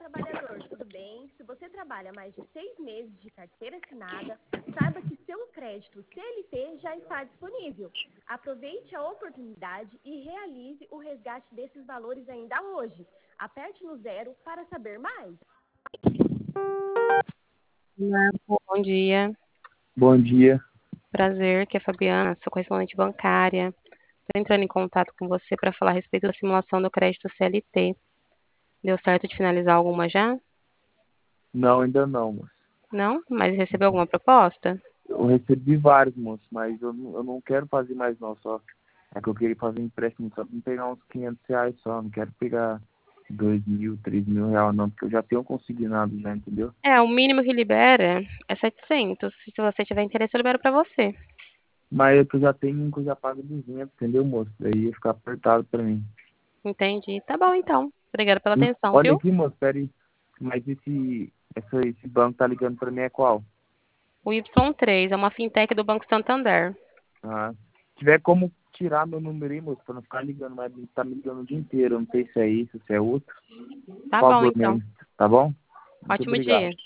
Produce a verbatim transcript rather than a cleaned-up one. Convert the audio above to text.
trabalhador, tudo bem? Se você trabalha mais de seis meses de carteira assinada, saiba que seu crédito C L T já está disponível. Aproveite a oportunidade e realize o resgate desses valores ainda hoje. Aperte no zero para saber mais. Marco, bom dia. Bom dia. Prazer, aqui é a Fabiana, sou correspondente bancária. Estou entrando em contato com você para falar a respeito da simulação do crédito C L T. Deu certo de finalizar alguma já? Não, ainda não, moço. Não? Mas recebeu alguma proposta? Eu recebi vários, moço, mas eu não, eu não quero fazer mais não, só. É que eu queria fazer um empréstimo só para pegar uns quinhentos reais só, não quero pegar dois mil, três mil reais não, porque eu já tenho consignado já, entendeu? É, o mínimo que libera é setecentos. Se você tiver interesse, eu libero para você. Mas é que eu já tenho um que eu já pago duzentos, entendeu, moço? Daí ia ficar apertado para mim. Entendi. Tá bom, então. Obrigada pela atenção, Olha viu? aqui, moço, peraí. Mas esse, essa, esse banco tá ligando para mim é qual? O Y três é uma fintech do Banco Santander. Ah, se tiver como tirar meu número aí, moço, pra não ficar ligando, mas tá me ligando o dia inteiro. Eu não sei se é isso, se é outro. Tá Por bom, favor, então. mesmo. Tá bom? Muito Ótimo obrigado. dia.